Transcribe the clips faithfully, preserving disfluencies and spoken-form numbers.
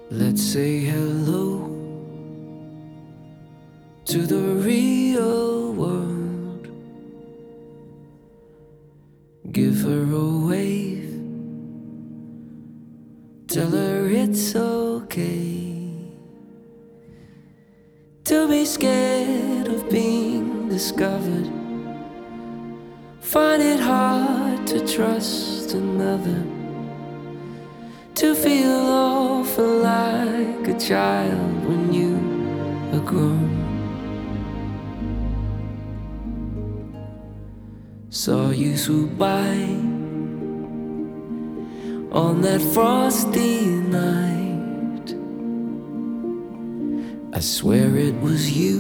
Let's say hello to the real world. Give her a wave, tell her it's okay to be scared of being discovered. Find it hard to trust another, to feel awful like a child when you are grown. Saw you swoop by on that frosty night. I swear it was you,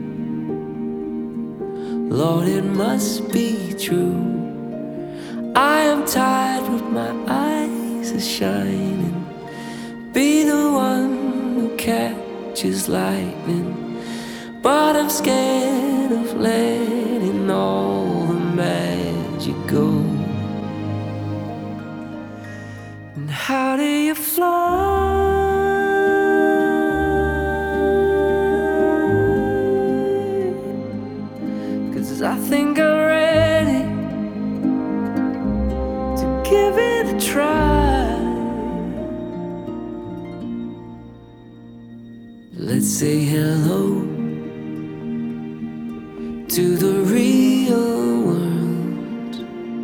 Lord, it must be true. I am tired with my eyes are shining. Be the one who catches lightning, but I'm scared of letting all the magic go. And how do you fly? 'Cause I think I'm ready to give it a try. Let's say hello to the real world.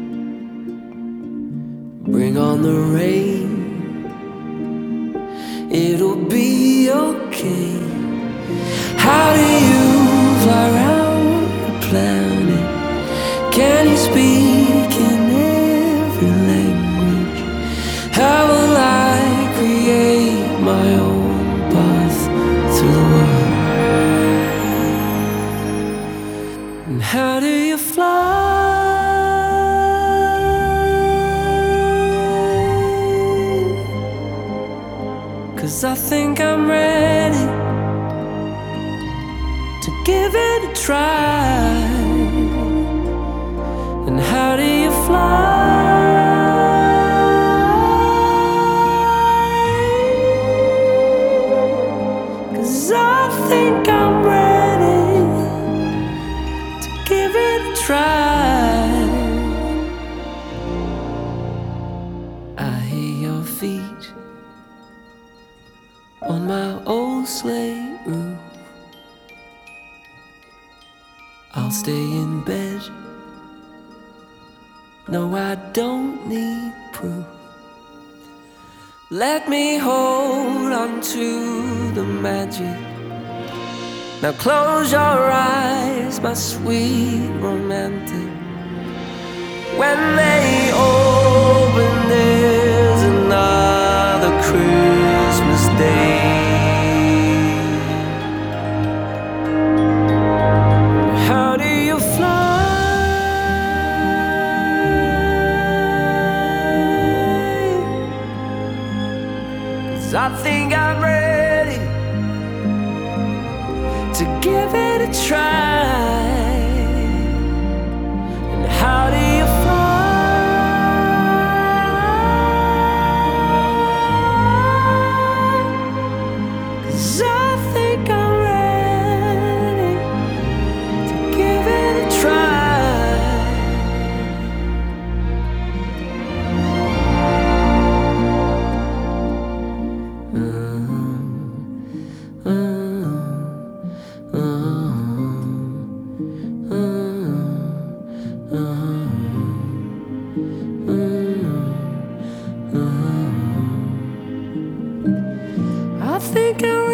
Bring on the rain, it'll be okay. How do you fly around the planet? Can you speak in every language? How will I create my own path through the world? And how do you fly? 'Cause I think I'm ready to give it a try. And how do you fly? 'Cause I think I'm ready to give it a try. I hear your feet on my old slate roof. I'll stay in bed. No, I don't need proof. Let me hold on to the magic. Now close your eyes, my sweet romantic. When they open, there's another Christmas Day. How do you fly? 'Cause I think I'm ready to give it a try. And how do you fly? 'Cause I think I'm ready to give it a try. Uh, uh, I think I